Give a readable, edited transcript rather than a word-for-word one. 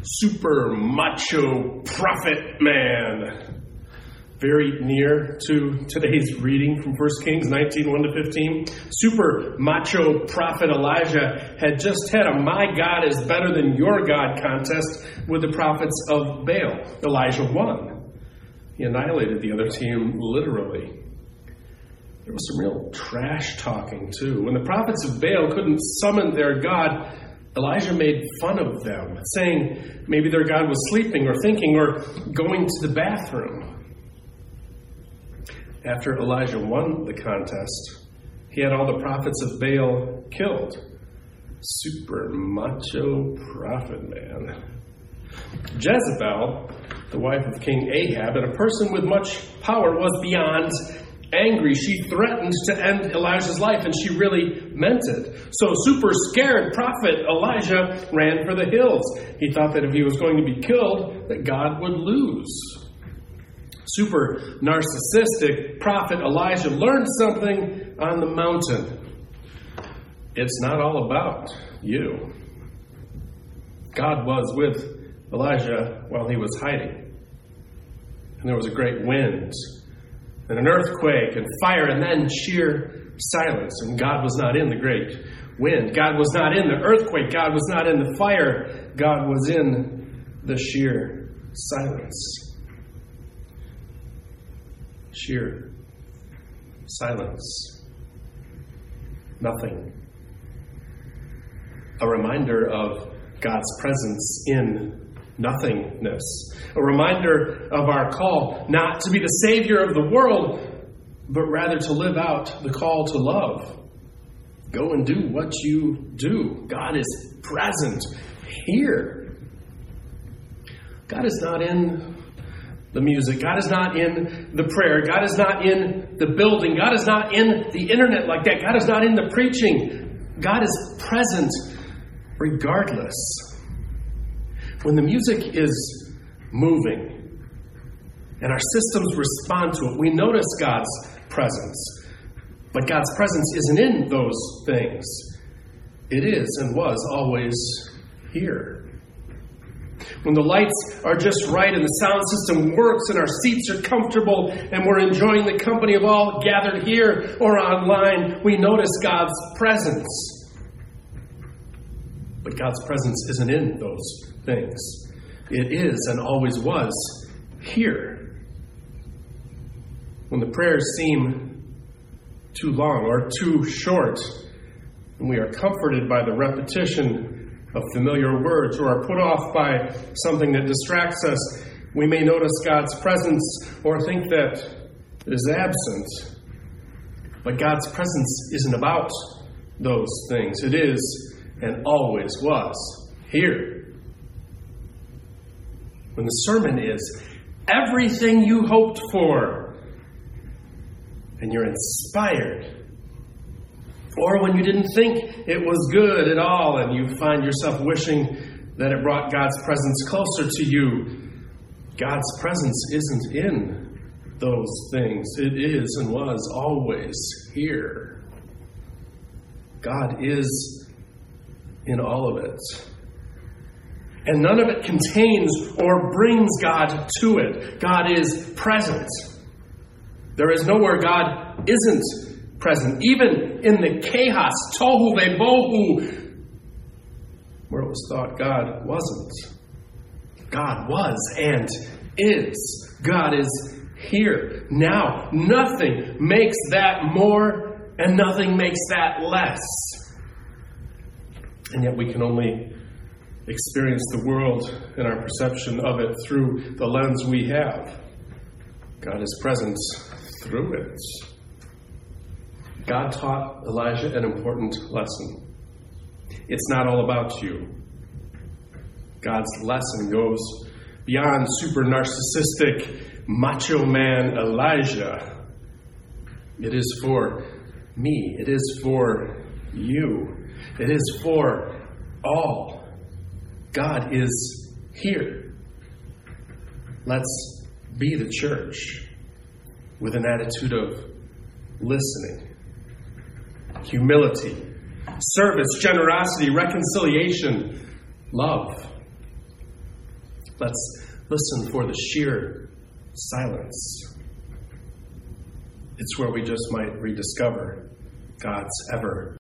super macho prophet man. Very near to today's reading from 1 Kings 19, 1-15. Super macho prophet Elijah had just had a "My God is better than your God" contest with the prophets of Baal. Elijah won. He annihilated the other team literally. There was some real trash talking too. When the prophets of Baal couldn't summon their God, Elijah made fun of them, saying maybe their God was sleeping or thinking or going to the bathroom. After Elijah won the contest, he had all the prophets of Baal killed. Super macho prophet man. Jezebel, the wife of King Ahab, and a person with much power, was beyond angry. She threatened to end Elijah's life, and she really meant it. So super scared prophet Elijah ran for the hills. He thought that if he was going to be killed, that God would lose. Super narcissistic prophet Elijah learned something on the mountain. It's not all about you. God was with Elijah while he was hiding. And there was a great wind, and an earthquake, and fire, and then sheer silence. And God was not in the great wind. God was not in the earthquake. God was not in the fire. God was in the sheer silence. Sheer silence. Nothing. A reminder of God's presence in nothingness. A reminder of our call not to be the Savior of the world, but rather to live out the call to love. Go and do what you do. God is present here. God is not in the music. God is not in the prayer. God is not in the building. God is not in the internet like that. God is not in the preaching. God is present regardless. When the music is moving and our systems respond to it, we notice God's presence. But God's presence isn't in those things. It is and was always here. When the lights are just right and the sound system works and our seats are comfortable and we're enjoying the company of all gathered here or online, we notice God's presence. But God's presence isn't in those things. It is and always was here. When the prayers seem too long or too short, and we are comforted by the repetition of familiar words or are put off by something that distracts us, we may notice God's presence or think that it is absent. But God's presence isn't about those things. It is and always was here. When the sermon is everything you hoped for and you're inspired, or when you didn't think it was good at all and you find yourself wishing that it brought God's presence closer to you, God's presence isn't in those things. It is and was always here. God is in all of it. And none of it contains or brings God to it. God is present. There is nowhere God isn't present. Even in the chaos, tohu vebohu, where it was thought God wasn't. God was and is. God is here now. Nothing makes that more and nothing makes that less. And yet we can only experience the world and our perception of it through the lens we have. God is present through it. God taught Elijah an important lesson. It's not all about you. God's lesson goes beyond super narcissistic macho man Elijah. It is for me. It is for you. It is for all. God is here. Let's be the church with an attitude of listening, humility, service, generosity, reconciliation, love. Let's listen for the sheer silence. It's where we just might rediscover God's ever